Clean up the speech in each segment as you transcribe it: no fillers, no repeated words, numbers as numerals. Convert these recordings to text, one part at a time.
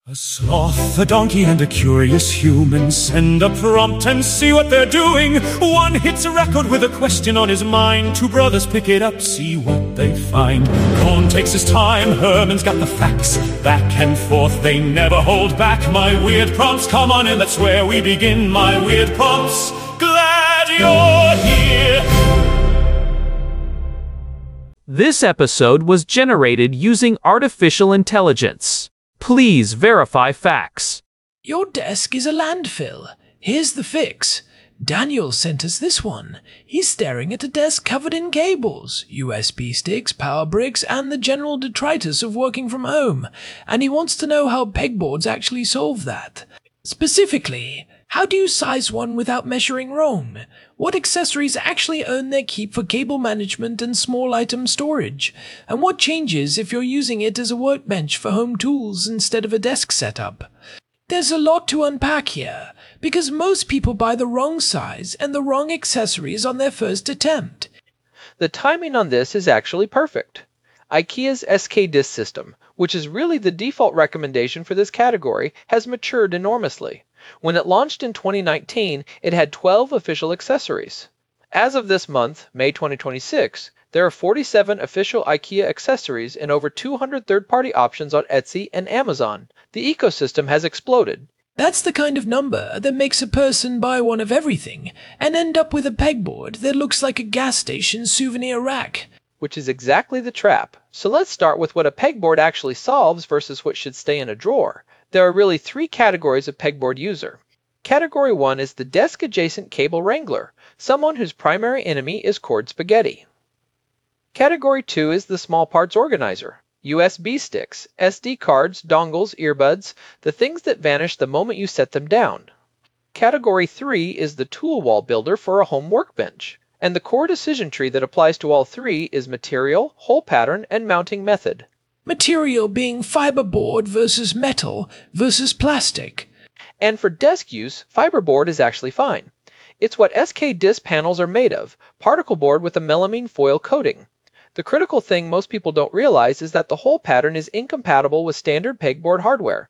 A sloth, a donkey, and a curious human send a prompt and see what they're doing. One hits a record with a question on his mind. Two brothers pick it up, see what they find. Cohn takes his time, Herman's got the facts. Back and forth, they never hold back. My weird prompts, come on in, that's where we begin. My weird prompts, glad you're here. This episode was generated using artificial intelligence. Please verify facts. Your desk is a landfill. Here's the fix. Daniel sent us this one. He's staring at a desk covered in cables, USB sticks, power bricks, and the general detritus of working from home. And he wants to know how pegboards actually solve that. Specifically, how do you size one without measuring wrong? What accessories actually earn their keep for cable management and small item storage? And what changes if you're using it as a workbench for home tools instead of a desk setup? There's a lot to unpack here, because most people buy the wrong size and the wrong accessories on their first attempt. The timing on this is actually perfect. IKEA's SK-Disc system, which is really the default recommendation for this category, has matured enormously. When it launched in 2019, it had 12 official accessories. As of this month, May 2026, there are 47 official IKEA accessories and over 200 third-party options on Etsy and Amazon. The ecosystem has exploded. That's the kind of number that makes a person buy one of everything and end up with a pegboard that looks like a gas station souvenir rack. Which is exactly the trap. So let's start with what a pegboard actually solves versus what should stay in a drawer. There are really three categories of pegboard user. Category 1 is the desk-adjacent cable wrangler, someone whose primary enemy is cord spaghetti. Category 2 is the small parts organizer, USB sticks, SD cards, dongles, earbuds, the things that vanish the moment you set them down. Category 3 is the tool wall builder for a home workbench. And the core decision tree that applies to all three is material, hole pattern, and mounting method. Material being fiberboard versus metal versus plastic. And for desk use, fiberboard is actually fine. It's what SK-Disc panels are made of, particle board with a melamine foil coating. The critical thing most people don't realize is that the hole pattern is incompatible with standard pegboard hardware.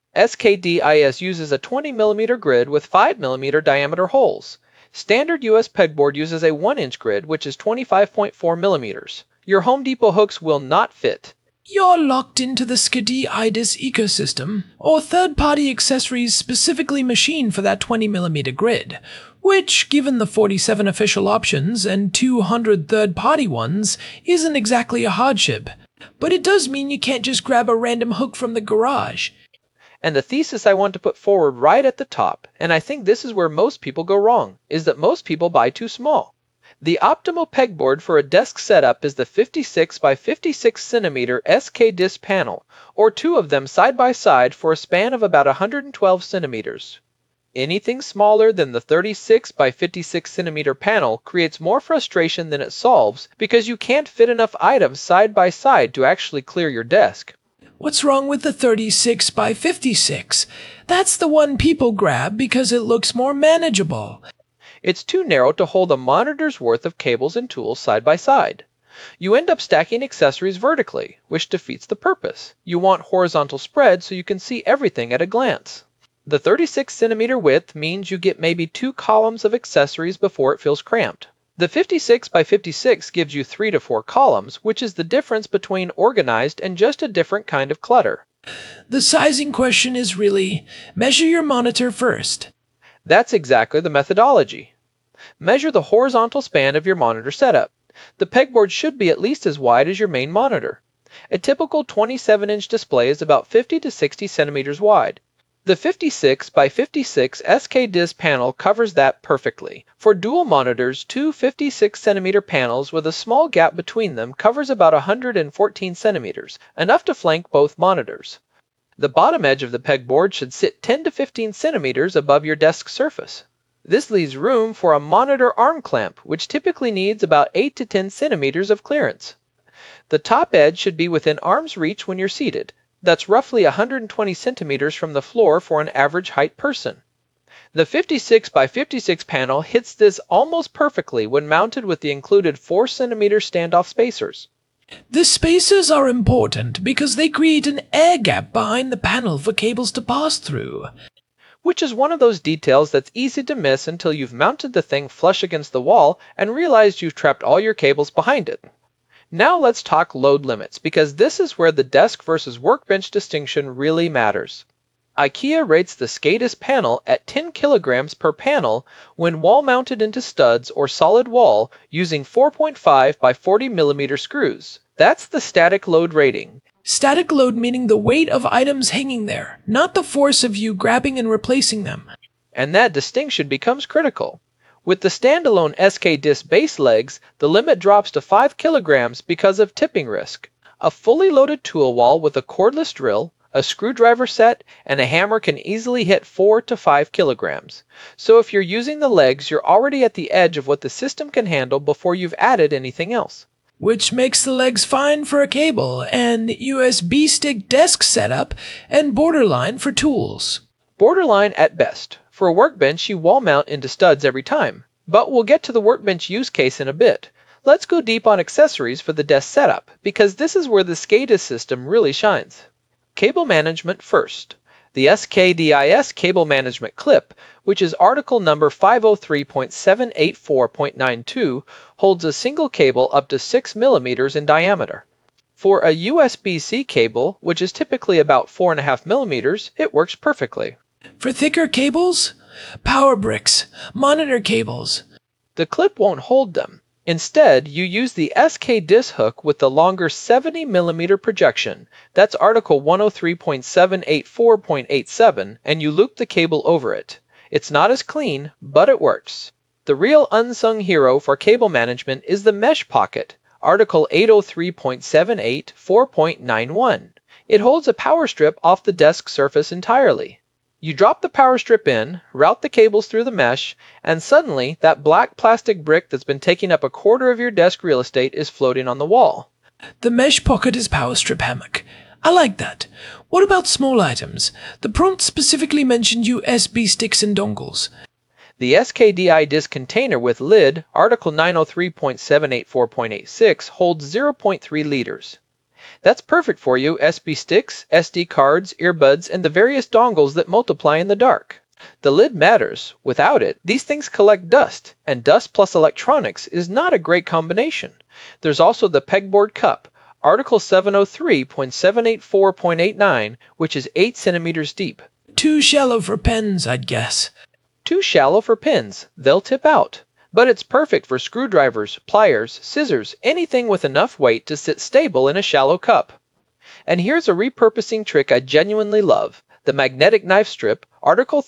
SK-DIS uses a 20mm grid with 5mm diameter holes. Standard US pegboard uses a 1-inch grid, which is 25.4 millimeters. Your Home Depot hooks will not fit. You're locked into the SK-DIS ecosystem, or third-party accessories specifically machined for that 20mm grid, which, given the 47 official options and 200 third-party ones, isn't exactly a hardship. But it does mean you can't just grab a random hook from the garage. And the thesis I want to put forward right at the top, and I think this is where most people go wrong, is that most people buy too small. The optimal pegboard for a desk setup is the 56 by 56 centimeter SK-Disc panel, or two of them side by side for a span of about 112 centimeters. Anything smaller than the 36 by 56 centimeter panel creates more frustration than it solves because you can't fit enough items side by side to actually clear your desk. What's wrong with the 36 by 56? That's the one people grab because it looks more manageable. It's too narrow to hold a monitor's worth of cables and tools side by side. You end up stacking accessories vertically, which defeats the purpose. You want horizontal spread so you can see everything at a glance. The 36 centimeter width means you get maybe 2 columns of accessories before it feels cramped. The 56 by 56 gives you 3 to 4 columns, which is the difference between organized and just a different kind of clutter. The sizing question is really, measure your monitor first. That's exactly the methodology. Measure the horizontal span of your monitor setup. The pegboard should be at least as wide as your main monitor. A typical 27-inch display is about 50 to 60 centimeters wide. The 56 by 56 SK-Disc panel covers that perfectly. For dual monitors, two 56 centimeter panels with a small gap between them covers about 114 centimeters, enough to flank both monitors. The bottom edge of the pegboard should sit 10 to 15 centimeters above your desk surface. This leaves room for a monitor arm clamp, which typically needs about 8 to 10 centimeters of clearance. The top edge should be within arm's reach when you're seated. That's roughly 120 centimeters from the floor for an average height person. The 56 by 56 panel hits this almost perfectly when mounted with the included 4 centimeter standoff spacers. The spacers are important because they create an air gap behind the panel for cables to pass through. Which is one of those details that's easy to miss until you've mounted the thing flush against the wall and realized you've trapped all your cables behind it. Now let's talk load limits, because this is where the desk versus workbench distinction really matters. IKEA rates the SCADIS panel at 10 kilograms per panel when wall mounted into studs or solid wall using 4.5 by 40 millimeter screws. That's the static load rating. Static load meaning the weight of items hanging there, not the force of you grabbing and replacing them. And that distinction becomes critical. With the standalone SK-DIS base legs, the limit drops to 5 kilograms because of tipping risk. A fully loaded tool wall with a cordless drill, a screwdriver set, and a hammer can easily hit 4 to 5 kilograms. So if you're using the legs, you're already at the edge of what the system can handle before you've added anything else. Which makes the legs fine for a cable and USB stick desk setup and borderline for tools. Borderline at best. For a workbench, you wall mount into studs every time. But we'll get to the workbench use case in a bit. Let's go deep on accessories for the desk setup, because this is where the SCADIS system really shines. Cable management first. The SKDIS cable management clip, which is article number 503.784.92, holds a single cable up to 6 millimeters in diameter. For a USB-C cable, which is typically about 4.5 millimeters, it works perfectly. For thicker cables, power bricks, monitor cables. The clip won't hold them. Instead, you use the SK-DIS hook with the longer 70 millimeter projection, that's article 103.784.87, and you loop the cable over it. It's not as clean, but it works. The real unsung hero for cable management is the mesh pocket, article 803.784.91. It holds a power strip off the desk surface entirely. You drop the power strip in, route the cables through the mesh, and suddenly that black plastic brick that's been taking up a quarter of your desk real estate is floating on the wall. The mesh pocket is power strip hammock. I like that. What about small items? The prompt specifically mentioned USB sticks and dongles. The SKDIS container with lid, article 903.784.86, holds 0.3 liters. That's perfect for you USB sticks, SD cards, earbuds, and the various dongles that multiply in the dark. The lid matters. Without it, these things collect dust, and dust plus electronics is not a great combination. There's also the pegboard cup, article 703.784.89, which is 8 centimeters deep. Too shallow for pens, I'd guess. Too shallow for pins. They'll tip out. But it's perfect for screwdrivers, pliers, scissors, anything with enough weight to sit stable in a shallow cup. And here's a repurposing trick I genuinely love. The magnetic knife strip, article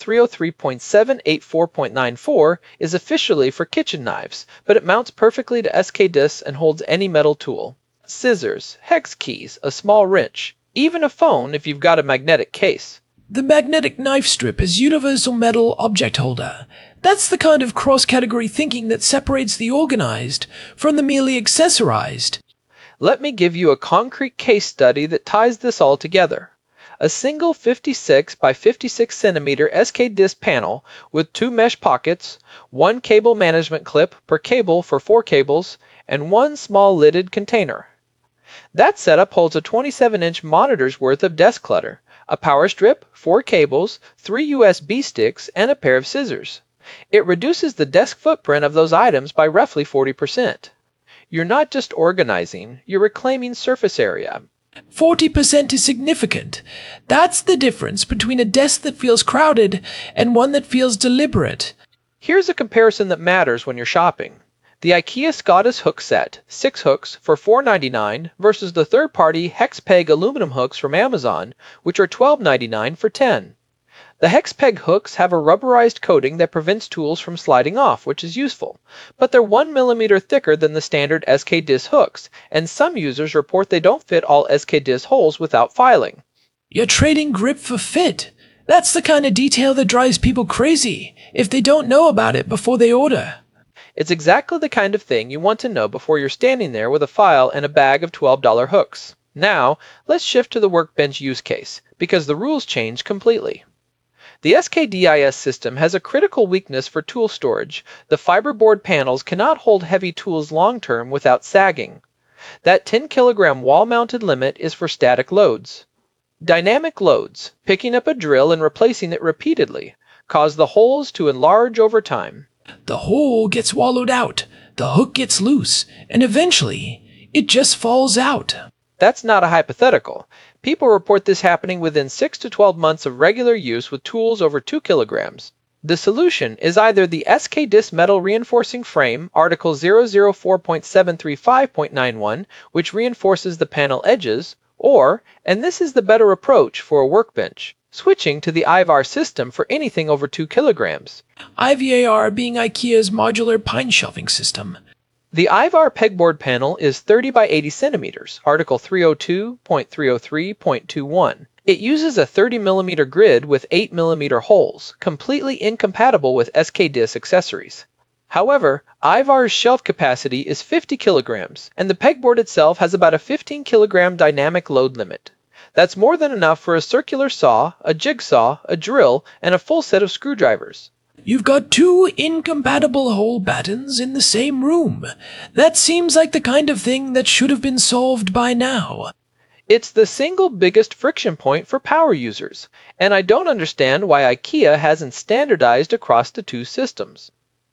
303.784.94, is officially for kitchen knives, but it mounts perfectly to SK-DIS and holds any metal tool. Scissors, hex keys, a small wrench, even a phone if you've got a magnetic case. The magnetic knife strip is universal metal object holder. That's the kind of cross-category thinking that separates the organized from the merely accessorized. Let me give you a concrete case study that ties this all together. A single 56 by 56 centimeter SK-DIS panel with 2 mesh pockets, 1 cable management clip per cable for 4 cables, and 1 small lidded container. That setup holds a 27-inch monitor's worth of desk clutter, a power strip, 4 cables, 3 USB sticks, and a pair of scissors. It reduces the desk footprint of those items by roughly 40%. You're not just organizing, you're reclaiming surface area. 40% is significant. That's the difference between a desk that feels crowded and one that feels deliberate. Here's a comparison that matters when you're shopping. The IKEA SCADIS hook set, 6 hooks for $4.99 versus the third-party HexPeg aluminum hooks from Amazon, which are $12.99 for $10. The HexPeg hooks have a rubberized coating that prevents tools from sliding off, which is useful, but they're 1 millimeter thicker than the standard SK-DIS hooks, and some users report they don't fit all SK-DIS holes without filing. You're trading grip for fit. That's the kind of detail that drives people crazy if they don't know about it before they order. It's exactly the kind of thing you want to know before you're standing there with a file and a bag of $12 hooks. Now, let's shift to the workbench use case, because the rules change completely. The SKDIS system has a critical weakness for tool storage. The fiberboard panels cannot hold heavy tools long-term without sagging. That 10 kilogram wall-mounted limit is for static loads. Dynamic loads, picking up a drill and replacing it repeatedly, cause the holes to enlarge over time. The hole gets wallowed out, the hook gets loose, and eventually, it just falls out. That's not a hypothetical. People report this happening within 6 to 12 months of regular use with tools over 2 kilograms. The solution is either the SK-Dis metal reinforcing frame, Article 004.735.91, which reinforces the panel edges, or, and this is the better approach for a workbench, switching to the IVAR system for anything over 2 kilograms. IVAR being IKEA's modular pine shelving system. The IVAR pegboard panel is 30 by 80 centimeters, Article 302.303.21. It uses a 30 millimeter grid with 8 millimeter holes, completely incompatible with SK-Dis accessories. However, IVAR's shelf capacity is 50 kilograms, and the pegboard itself has about a 15 kilogram dynamic load limit. That's more than enough for a circular saw, a jigsaw, a drill, and a full set of screwdrivers. You've got two incompatible hole battens in the same room. That seems like the kind of thing that should have been solved by now. It's the single biggest friction point for power users, and I don't understand why IKEA hasn't standardized across the two systems.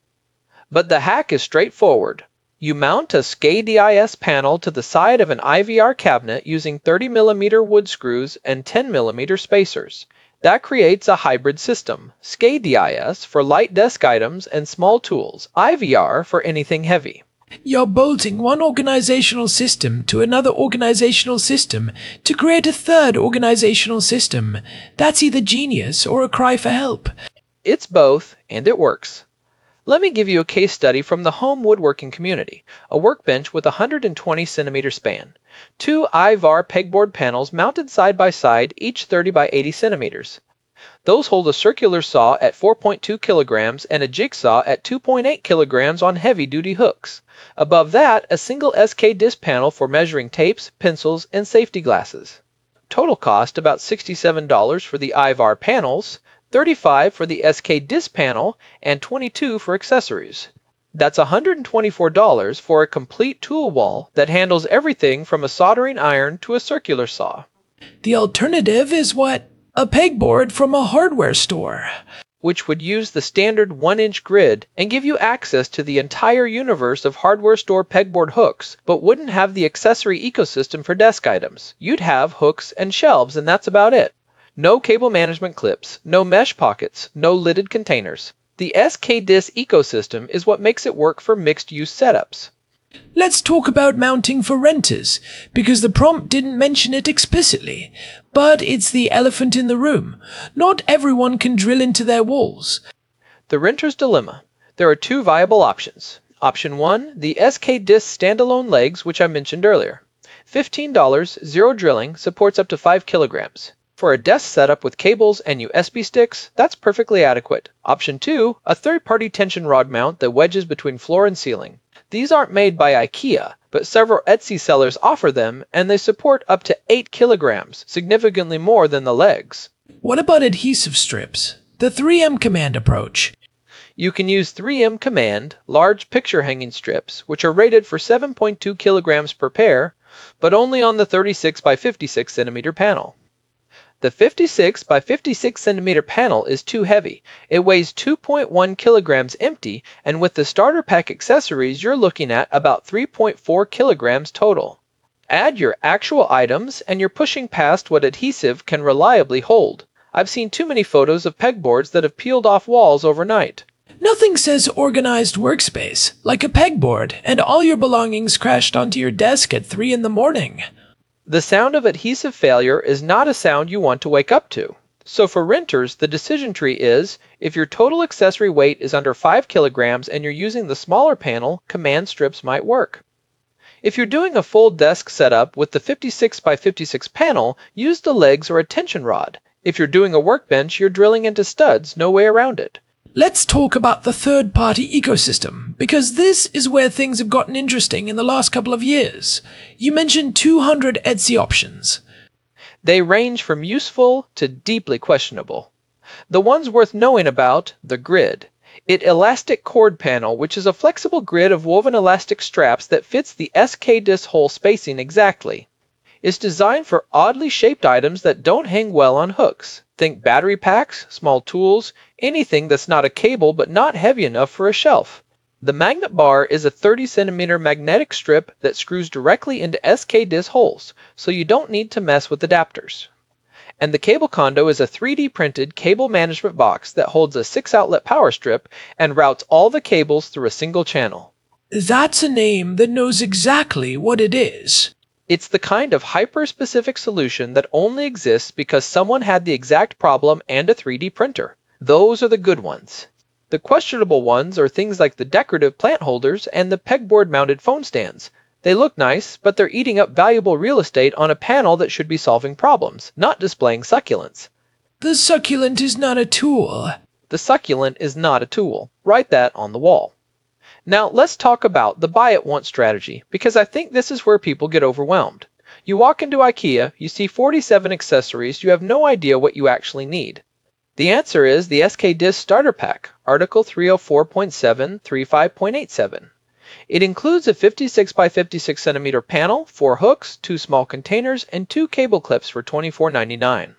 But the hack is straightforward. You mount a SK-Dis panel to the side of an IVAR cabinet using 30 millimeter wood screws and 10 millimeter spacers. That creates a hybrid system, SK-Dis for light desk items and small tools, IVAR for anything heavy. You're bolting one organizational system to another organizational system to create a third organizational system. That's either genius or a cry for help. It's both, and it works. Let me give you a case study from the home woodworking community, a workbench with a 120 centimeter span. Two IVAR pegboard panels mounted side by side, each 30 by 80 centimeters. Those hold a circular saw at 4.2 kilograms and a jigsaw at 2.8 kilograms on heavy-duty hooks. Above that, a single SK-Dis panel for measuring tapes, pencils, and safety glasses. Total cost about $67 for the IVAR panels, $35 for the SK-Dis panel, and $22 for accessories. That's $124 for a complete tool wall that handles everything from a soldering iron to a circular saw. The alternative is what? A pegboard from a hardware store. Which would use the standard 1-inch grid and give you access to the entire universe of hardware store pegboard hooks, but wouldn't have the accessory ecosystem for desk items. You'd have hooks and shelves, and that's about it. No cable management clips, no mesh pockets, no lidded containers. The SK-Dis ecosystem is what makes it work for mixed-use setups. Let's talk about mounting for renters, because the prompt didn't mention it explicitly, but it's the elephant in the room. Not everyone can drill into their walls. The renter's dilemma. There are two viable options. Option 1, the SK-Dis standalone legs, which I mentioned earlier. $15, zero drilling, supports up to 5 kilograms. For a desk setup with cables and USB sticks, that's perfectly adequate. Option 2, a third-party tension rod mount that wedges between floor and ceiling. These aren't made by IKEA, but several Etsy sellers offer them, and they support up to 8 kilograms, significantly more than the legs. What about adhesive strips? The 3M command approach. You can use 3M command, large picture-hanging strips, which are rated for 7.2 kilograms per pair, but only on the 36 by 56 centimeter panel. The 56 by 56 centimeter panel is too heavy. It weighs 2.1 kilograms empty, and with the starter pack accessories, you're looking at about 3.4 kilograms total. Add your actual items, and you're pushing past what adhesive can reliably hold. I've seen too many photos of pegboards that have peeled off walls overnight. Nothing says organized workspace like a pegboard, and all your belongings crashed onto your desk at 3 in the morning. The sound of adhesive failure is not a sound you want to wake up to. So for renters, the decision tree is, if your total accessory weight is under 5 kilograms and you're using the smaller panel, command strips might work. If you're doing a full desk setup with the 56 by 56 panel, use the legs or a tension rod. If you're doing a workbench, you're drilling into studs, no way around it. Let's talk about the third-party ecosystem, because this is where things have gotten interesting in the last couple of years. You mentioned 200 Etsy options. They range from useful to deeply questionable. The ones worth knowing about, the grid. It elastic cord panel, which is a flexible grid of woven elastic straps that fits the SK disc hole spacing exactly. It's designed for oddly shaped items that don't hang well on hooks. Think battery packs, small tools, anything that's not a cable but not heavy enough for a shelf. The magnet bar is a 30 centimeter magnetic strip that screws directly into SK disc holes, so you don't need to mess with adapters. And the cable condo is a 3D printed cable management box that holds a 6-outlet power strip and routes all the cables through a single channel. That's a name that knows exactly what it is. It's the kind of hyper-specific solution that only exists because someone had the exact problem and a 3D printer. Those are the good ones. The questionable ones are things like the decorative plant holders and the pegboard-mounted phone stands. They look nice, but they're eating up valuable real estate on a panel that should be solving problems, not displaying succulents. The succulent is not a tool. The succulent is not a tool. Write that on the wall. Now let's talk about the buy it once strategy, because I think this is where people get overwhelmed. You walk into IKEA, you see 47 accessories, you have no idea what you actually need. The answer is the SK Disc Starter Pack, Article 304.7, 35.87. It includes a 56 by 56 centimeter panel, 4 hooks, 2 small containers, and 2 cable clips for $24.99.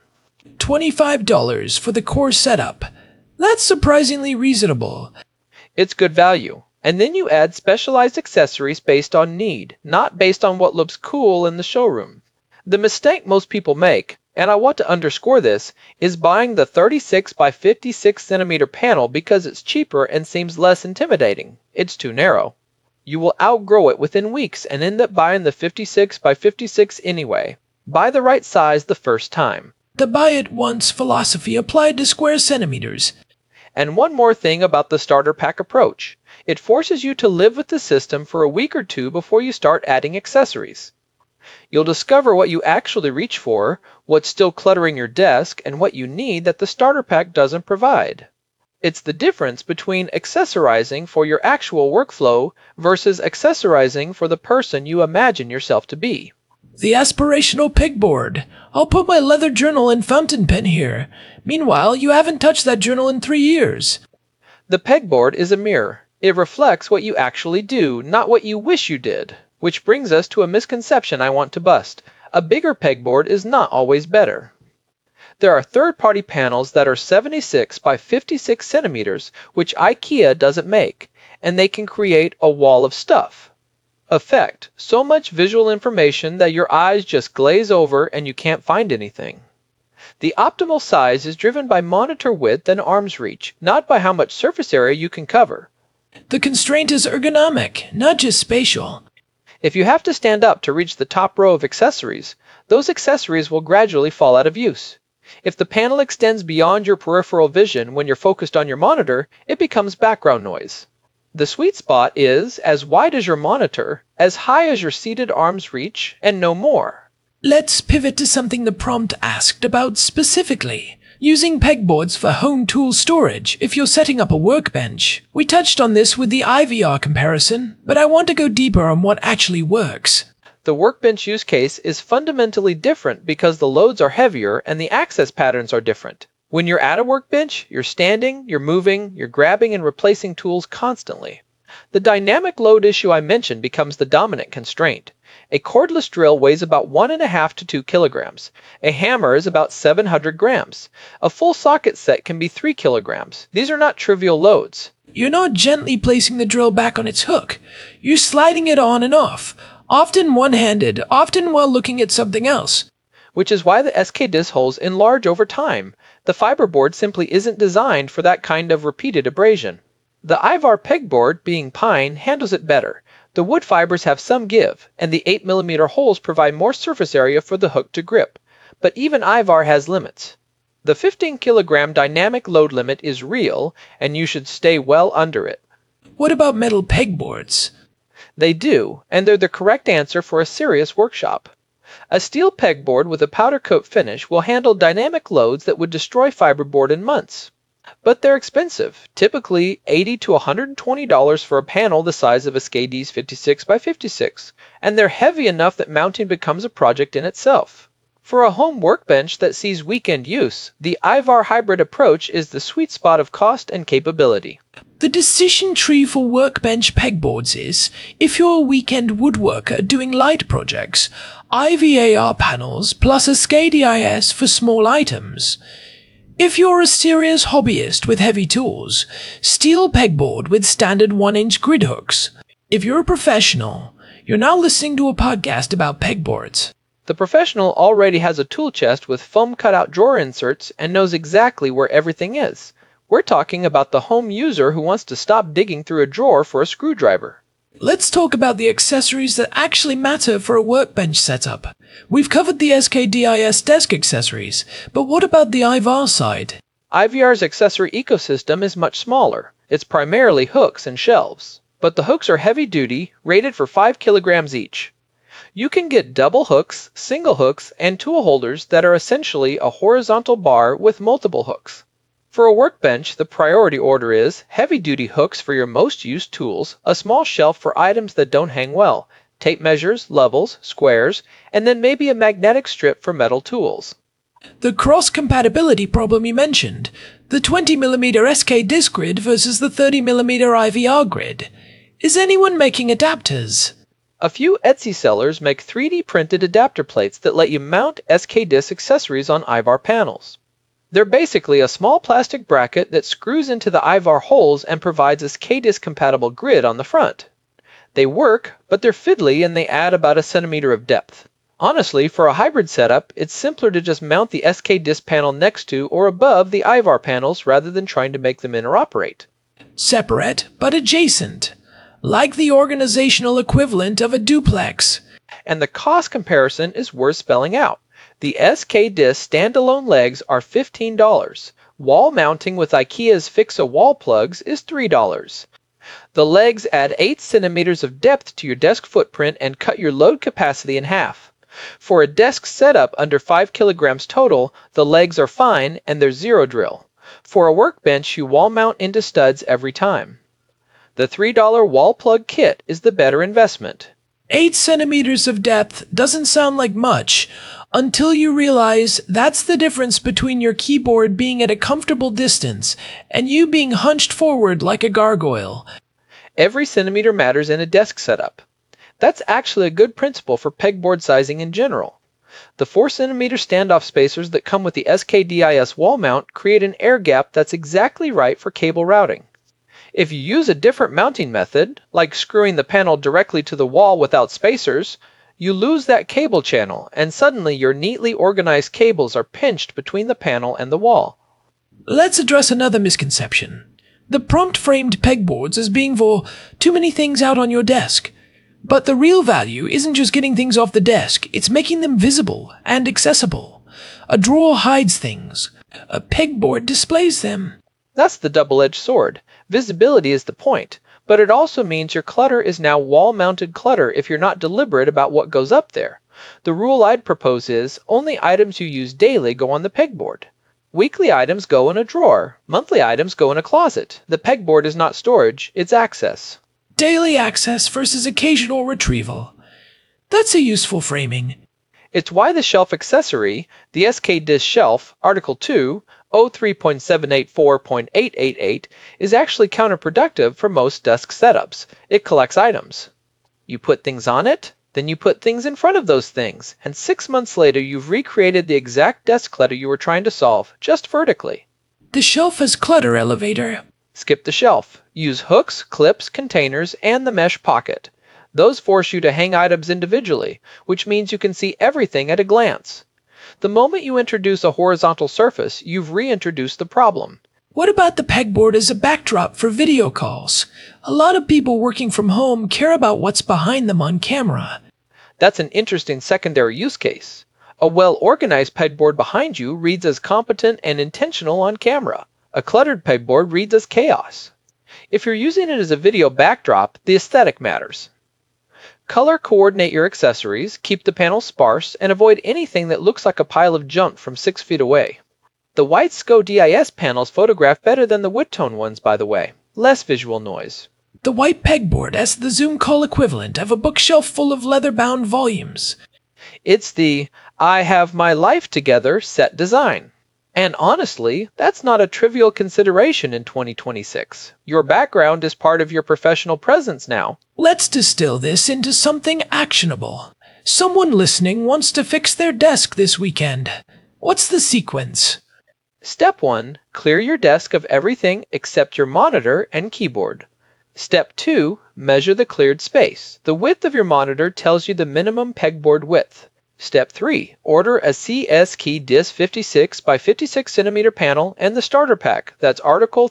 $25 for the core setup. That's surprisingly reasonable. It's good value. And then you add specialized accessories based on need, not based on what looks cool in the showroom. The mistake most people make, and I want to underscore this, is buying the 36 by 56 centimeter panel because it's cheaper and seems less intimidating. It's too narrow. You will outgrow it within weeks and end up buying the 56 by 56 anyway. Buy the right size the first time. The buy it once philosophy applied to square centimeters. And one more thing about the starter pack approach. It forces you to live with the system for a week or two before you start adding accessories. You'll discover what you actually reach for, what's still cluttering your desk, and what you need that the starter pack doesn't provide. It's the difference between accessorizing for your actual workflow versus accessorizing for the person you imagine yourself to be. The aspirational pegboard. I'll put my leather journal and fountain pen here. Meanwhile, you haven't touched that journal in 3 years. The pegboard is a mirror. It reflects what you actually do, not what you wish you did. Which brings us to a misconception I want to bust. A bigger pegboard is not always better. There are third-party panels that are 76 by 56 centimeters, which IKEA doesn't make, and they can create a wall of stuff. Effect: so much visual information that your eyes just glaze over and you can't find anything. The optimal size is driven by monitor width and arm's reach, not by how much surface area you can cover. The constraint is ergonomic, not just spatial. If you have to stand up to reach the top row of accessories, those accessories will gradually fall out of use. If the panel extends beyond your peripheral vision when you're focused on your monitor, it becomes background noise. The sweet spot is as wide as your monitor, as high as your seated arm's reach, and no more. Let's pivot to something the prompt asked about specifically. Using pegboards for home tool storage if you're setting up a workbench. We touched on this with the IVR comparison, but I want to go deeper on what actually works. The workbench use case is fundamentally different because the loads are heavier and the access patterns are different. When you're at a workbench, you're standing, you're moving, you're grabbing and replacing tools constantly. The dynamic load issue I mentioned becomes the dominant constraint. A cordless drill weighs about 1.5 to 2 kilograms. A hammer is about 700 grams. A full socket set can be 3 kilograms. These are not trivial loads. You're not gently placing the drill back on its hook. You're sliding it on and off, often one-handed, often while looking at something else. Which is why the SK disc holes enlarge over time. The fiberboard simply isn't designed for that kind of repeated abrasion. The IVAR pegboard, being pine, handles it better. The wood fibers have some give, and the 8mm holes provide more surface area for the hook to grip. But even IVAR has limits. The 15-kilogram dynamic load limit is real, and you should stay well under it. What about metal pegboards? They do, and they're the correct answer for a serious workshop. A steel pegboard with a powder coat finish will handle dynamic loads that would destroy fiberboard in months. But they're expensive, typically $80 to $120 for a panel the size of a SKD's 56 by 56, and they're heavy enough that mounting becomes a project in itself. For a home workbench that sees weekend use, the Ivar hybrid approach is the sweet spot of cost and capability. The decision tree for workbench pegboards is, if you're a weekend woodworker doing light projects, IVAR panels plus a SCADIS for small items. If you're a serious hobbyist with heavy tools, steel pegboard with standard 1-inch grid hooks. If you're a professional, you're now listening to a podcast about pegboards. The professional already has a tool chest with foam cutout drawer inserts and knows exactly where everything is. We're talking about the home user who wants to stop digging through a drawer for a screwdriver. Let's talk about the accessories that actually matter for a workbench setup. We've covered the SKDIS desk accessories, but what about the IVAR side? IVR's accessory ecosystem is much smaller. It's primarily hooks and shelves, but the hooks are heavy duty, rated for 5 kilograms each. You can get double hooks, single hooks, and tool holders that are essentially a horizontal bar with multiple hooks. For a workbench, the priority order is heavy-duty hooks for your most used tools, a small shelf for items that don't hang well, tape measures, levels, squares, and then maybe a magnetic strip for metal tools. The cross-compatibility problem you mentioned, the 20mm SK disc grid versus the 30mm IVR grid. Is anyone making adapters? A few Etsy sellers make 3D printed adapter plates that let you mount SK-Disc accessories on IVAR panels. They're basically a small plastic bracket that screws into the IVAR holes and provides a SK-Disc compatible grid on the front. They work, but they're fiddly and they add about a centimeter of depth. Honestly, for a hybrid setup, it's simpler to just mount the SK-Disc panel next to or above the IVAR panels rather than trying to make them interoperate. Separate, but adjacent. Like the organizational equivalent of a duplex. And the cost comparison is worth spelling out. The SK-Disc standalone legs are $15. Wall mounting with IKEA's Fixa wall plugs is $3. The legs add 8 centimeters of depth to your desk footprint and cut your load capacity in half. For a desk setup under 5 kilograms total, the legs are fine and they're zero drill. For a workbench, you wall mount into studs every time. The $3 wall plug kit is the better investment. 8 centimeters of depth doesn't sound like much, until you realize that's the difference between your keyboard being at a comfortable distance and you being hunched forward like a gargoyle. Every centimeter matters in a desk setup. That's actually a good principle for pegboard sizing in general. The 4 centimeter standoff spacers that come with the SKDIS wall mount create an air gap that's exactly right for cable routing. If you use a different mounting method, like screwing the panel directly to the wall without spacers, you lose that cable channel, and suddenly your neatly organized cables are pinched between the panel and the wall. Let's address another misconception. The prompt framed pegboards as being for too many things out on your desk. But the real value isn't just getting things off the desk, it's making them visible and accessible. A drawer hides things. A pegboard displays them. That's the double-edged sword. Visibility is the point, but it also means your clutter is now wall-mounted clutter if you're not deliberate about what goes up there. The rule I'd propose is, only items you use daily go on the pegboard. Weekly items go in a drawer. Monthly items go in a closet. The pegboard is not storage, it's access. Daily access versus occasional retrieval. That's a useful framing. It's why the shelf accessory, the SK-Disc shelf, Article 2, 03.784.888, is actually counterproductive for most desk setups. It collects items. You put things on it, then you put things in front of those things, and 6 months later you've recreated the exact desk clutter you were trying to solve, just vertically. The shelf has clutter elevator. Skip the shelf. Use hooks, clips, containers, and the mesh pocket. Those force you to hang items individually, which means you can see everything at a glance. The moment you introduce a horizontal surface, you've reintroduced the problem. What about the pegboard as a backdrop for video calls? A lot of people working from home care about what's behind them on camera. That's an interesting secondary use case. A well-organized pegboard behind you reads as competent and intentional on camera. A cluttered pegboard reads as chaos. If you're using it as a video backdrop, the aesthetic matters. Color coordinate your accessories, keep the panel sparse, and avoid anything that looks like a pile of junk from 6 feet away. The white SKDIS panels photograph better than the wood tone ones, by the way. Less visual noise. The white pegboard as the Zoom call equivalent of a bookshelf full of leather-bound volumes. It's the I have my life together set design. And honestly, that's not a trivial consideration in 2026. Your background is part of your professional presence now. Let's distill this into something actionable. Someone listening wants to fix their desk this weekend. What's the sequence? Step 1. Clear your desk of everything except your monitor and keyboard. Step 2. Measure the cleared space. The width of your monitor tells you the minimum pegboard width. Step 3. Order a CSKey DIS 56 by 56 cm panel and the starter pack. That's Article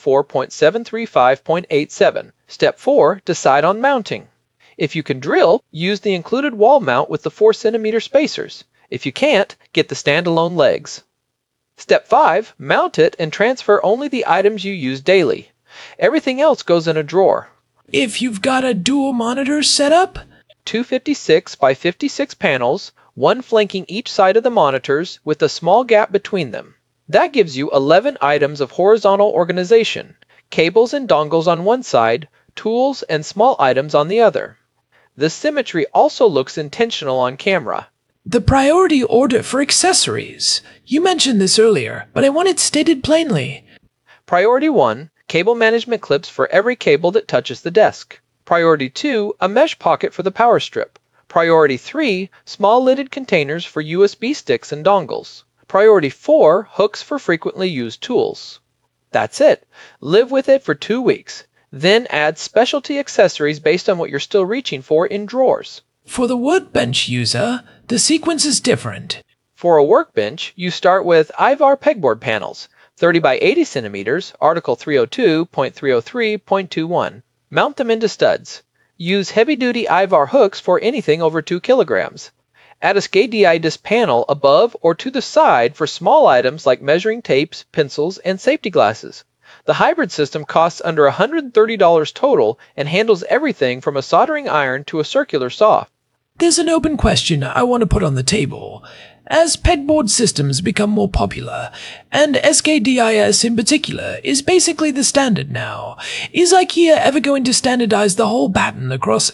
304.735.87. Step 4. Decide on mounting. If you can drill, use the included wall mount with the 4 cm spacers. If you can't, get the standalone legs. Step 5. Mount it and transfer only the items you use daily. Everything else goes in a drawer. If you've got a dual monitor setup, 256 by 56 panels, one flanking each side of the monitors with a small gap between them. That gives you 11 items of horizontal organization, cables and dongles on one side, tools and small items on the other. The symmetry also looks intentional on camera. the priority order for accessories. You mentioned this earlier, but I want it stated plainly. Priority 1, cable management clips for every cable that touches the desk. Priority 2, a mesh pocket for the power strip. Priority 3, small lidded containers for USB sticks and dongles. Priority 4, hooks for frequently used tools. That's it. Live with it for 2 weeks. Then add specialty accessories based on what you're still reaching for in drawers. For the workbench user, the sequence is different. For a workbench, you start with IVAR pegboard panels, 30 by 80 centimeters, Article 302.303.21. Mount them into studs. Use heavy-duty IVAR hooks for anything over 2 kilograms. Add a SCADIS panel above or to the side for small items like measuring tapes, pencils, and safety glasses. The hybrid system costs under $130 total and handles everything from a soldering iron to a circular saw. There's an open question I want to put on the table. As pegboard systems become more popular, and SKDIS in particular is basically the standard now, is IKEA ever going to standardize the whole pattern across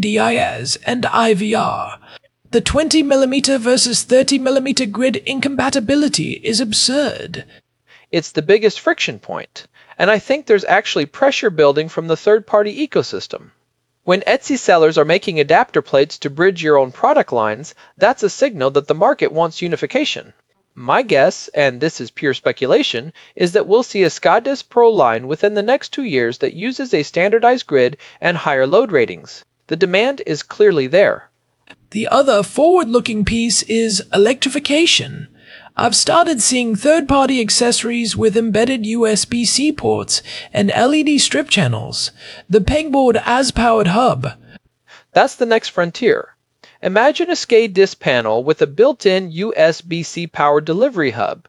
SKDIS and IVR? The 20mm versus 30mm grid incompatibility is absurd. It's the biggest friction point, and I think there's actually pressure building from the third-party ecosystem. When Etsy sellers are making adapter plates to bridge your own product lines, that's a signal that the market wants unification. My guess, and this is pure speculation, is that we'll see a SCADIS Pro line within the next 2 years that uses a standardized grid and higher load ratings. The demand is clearly there. The other forward-looking piece is electrification. I've started seeing third-party accessories with embedded USB-C ports and LED strip channels. The pegboard as-powered hub. That's the next frontier. Imagine a SCADIS panel with a built-in USB-C powered delivery hub,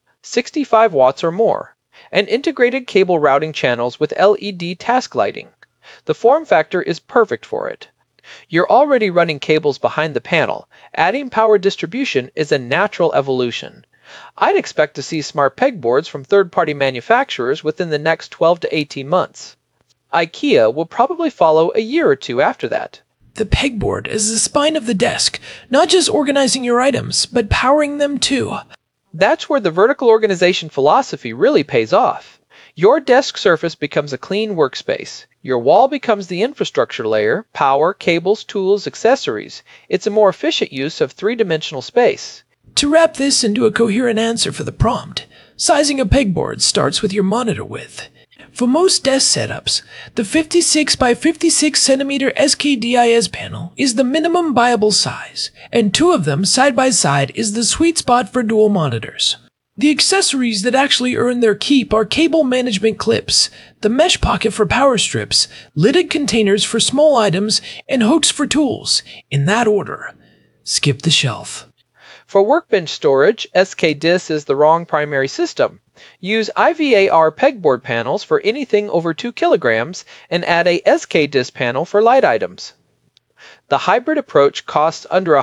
65 watts or more, and integrated cable routing channels with LED task lighting. The form factor is perfect for it. You're already running cables behind the panel. Adding power distribution is a natural evolution. I'd expect to see smart pegboards from third-party manufacturers within the next 12 to 18 months. IKEA will probably follow a year or two after that. The pegboard is the spine of the desk, not just organizing your items, but powering them too. That's where the vertical organization philosophy really pays off. Your desk surface becomes a clean workspace. Your wall becomes the infrastructure layer, power, cables, tools, accessories. It's a more efficient use of three-dimensional space. To wrap this into a coherent answer for the prompt, sizing a pegboard starts with your monitor width. For most desk setups, the 56 by 56 centimeter SKDIS panel is the minimum viable size, and 2 of them side by side is the sweet spot for dual monitors. The accessories that actually earn their keep are cable management clips, the mesh pocket for power strips, lidded containers for small items, and hooks for tools, in that order. Skip the shelf. For workbench storage, SKDIS is the wrong primary system. Use IVAR pegboard panels for anything over 2 kilograms and add a SKDIS panel for light items. The hybrid approach costs under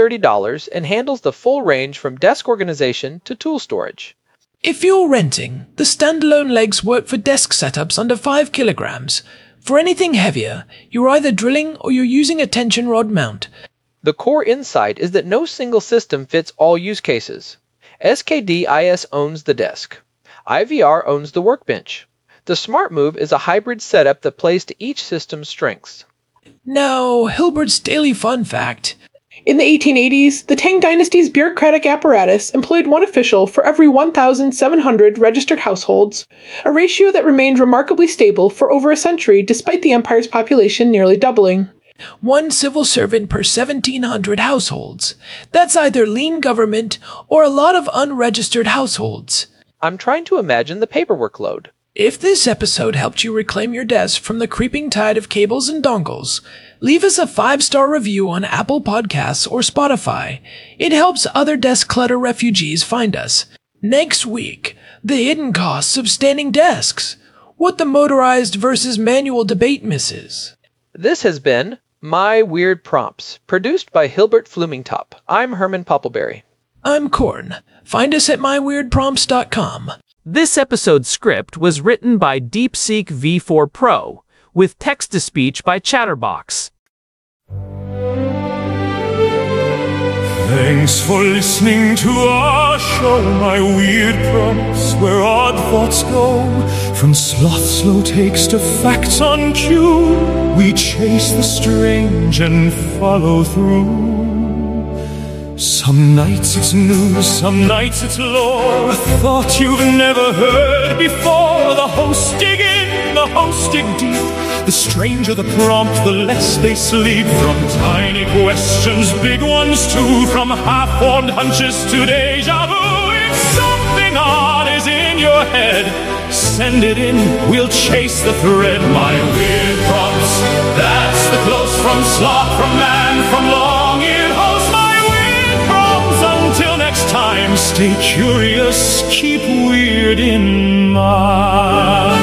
$130 and handles the full range from desk organization to tool storage. If you're renting, the standalone legs work for desk setups under 5 kilograms. For anything heavier, you're either drilling or you're using a tension rod mount. The core insight is that no single system fits all use cases. SKDIS owns the desk. IVR owns the workbench. The Smart Move is a hybrid setup that plays to each system's strengths. Now, Hilbert's daily fun fact. In the 1880s, the Tang Dynasty's bureaucratic apparatus employed one official for every 1,700 registered households, a ratio that remained remarkably stable for over a century despite the empire's population nearly doubling. One civil servant per 1,700 households. That's either lean government or a lot of unregistered households. I'm trying to imagine the paperwork load. If this episode helped you reclaim your desk from the creeping tide of cables and dongles, leave us a 5-star review on Apple Podcasts or Spotify. It helps other desk clutter refugees find us. Next week, the hidden costs of standing desks. What the motorized versus manual debate misses. This has been My Weird Prompts, produced by Hilbert Flumingtop. I'm Herman Poppleberry. I'm Korn. Find us at myweirdprompts.com. This episode's script was written by DeepSeek V4 Pro, with text-to-speech by Chatterbox. Thanks for listening to our show, My Weird Prompts, where odd thoughts go. From sloth slow takes to facts on cue, we chase the strange and follow through. Some nights it's news, some nights it's lore, a thought you've never heard before. The hosts dig in, the hosts dig deep. The stranger the prompt, the less they sleep. From tiny questions, big ones too, from half-formed hunches to deja vu. If something odd is in your head, send it in, we'll chase the thread. My Weird Prompts, that's the close from sloth, from man, from long-eared host. My Weird Prompts, until next time, stay curious, keep weird in mind.